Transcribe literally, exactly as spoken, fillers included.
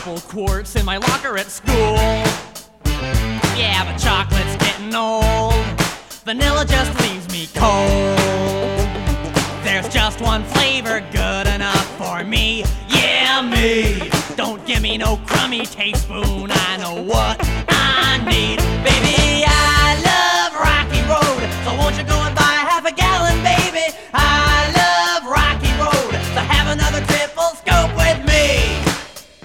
couple quarts in my locker at school. Yeah, but chocolate's getting old. Vanilla just leaves me cold. There's just one flavor good enough for me. Yeah, me. Don't give me no crummy teaspoon. I know what I need, baby.